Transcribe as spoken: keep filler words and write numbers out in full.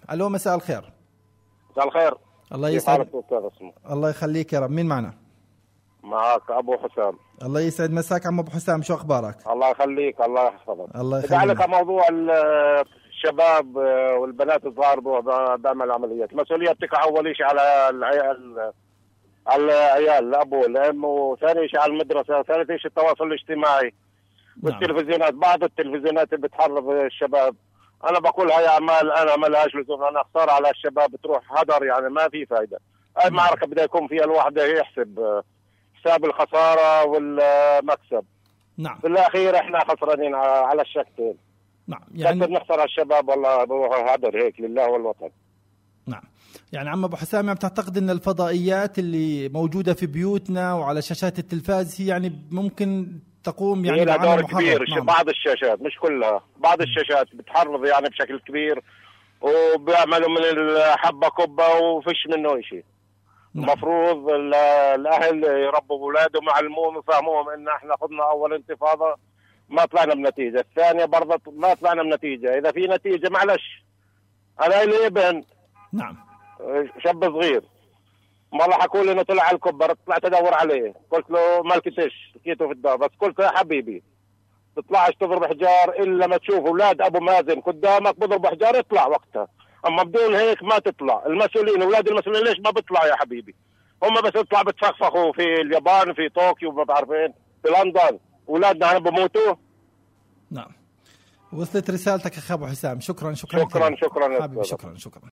الو مساء الخير. مساء الخير. الله يسعد. اسمه الله يخليك يا رب. مين معنا؟ معك ابو حسام. الله يسعد مساك عم ابو حسام، شو اخبارك؟ الله يخليك. الله يحفظك. الله يخليك. على موضوع الشباب والبنات الصغار بعمل عمليات، المسؤوليه بتقع اول شيء على العيال، على العيال الاب والام، وثاني شيء على المدرسه، ثالث شيء التواصل الاجتماعي والتلفزيونات. بعض التلفزيونات اللي بتحرض الشباب، انا بقول هاي اعمال انا ما لهاش لزوم، انا خساره على الشباب، بتروح هدر يعني ما في فائده. هاي المعركه بدها يكون فيها الواحد يحسب حساب الخساره والمكسب. نعم. في الاخير احنا خسرانين على الشكتين. نعم. يعني نخسر على الشباب والله بروح هدر هيك لله والوطن. نعم. يعني عم ابو حسام بتعتقد ان الفضائيات اللي موجوده في بيوتنا وعلى شاشات التلفاز هي يعني ممكن تقوم يعني بعمل محرض؟ كبير. نعم. بعض الشاشات مش كلها، بعض الشاشات بتحرض يعني بشكل كبير، وبيعملوا من الحبه كبه وفيش منه شيء. نعم. المفروض الاهل يربوا اولادهم، يعلموهم، يفهموهم ان احنا خذنا اول انتفاضه ما طلعنا بنتيجه، الثانيه برضه ما طلعنا بنتيجه، اذا في نتيجه معلش. انا لي ابن نعم شاب صغير، مرة حكوا لي انه طلع على الكبر، طلعت ادور عليه، قلت له ما لقيتش، لقيته في الدار، بس قلت له يا حبيبي تطلعش تضرب حجار الا ما تشوف اولاد ابو مازن قدامك بضربوا حجار، اطلع وقتها، اما بدون هيك ما تطلع. المسؤولين اولاد المسؤولين ليش ما بيطلعوا يا حبيبي؟ هم بس يطلع بتفخفخوا في اليابان، في طوكيو، ما بعرفين، في لندن، اولادنا هنا بموتوا. نعم. وصلت رسالتك اخ ابو حسام. شكرا شكرا شكرا شكرا, شكرا, شكرا, شكرا.